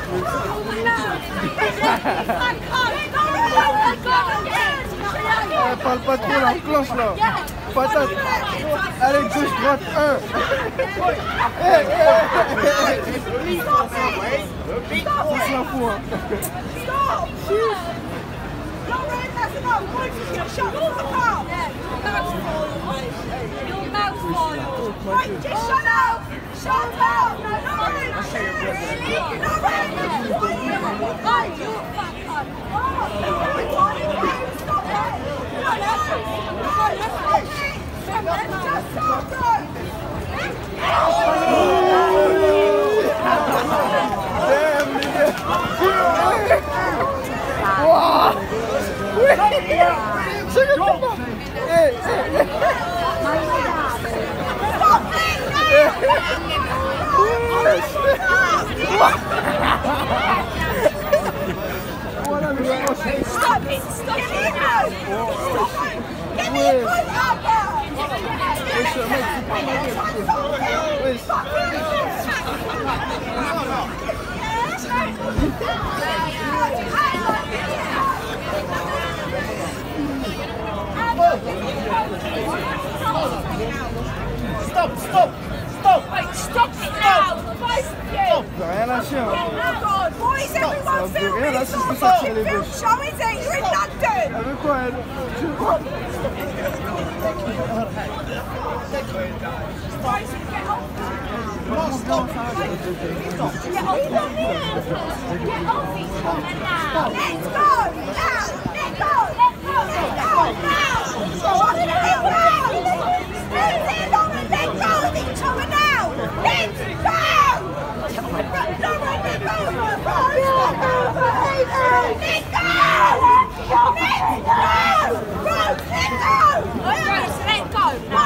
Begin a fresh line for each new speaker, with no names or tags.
Parle pas trop, là, enclenche là. Patate. Allez, gauche, droite, 1. On s'en fout, hein.
Stop it! Stop it! Get me a good number!
Stop, stop, stop!
Wait, stop it now! Both of you!
Rien lâché, hein.
Boys, everyone film! It's not a fucking film show, is it? You're in London!
Elle veut quoi, elle?
Boys, get off! Stop! Get off! Get off each other now! Let's go! Now! Let go! Let go! Let go! Now! What did it do now? Let go of each other now! Let's go! Let go!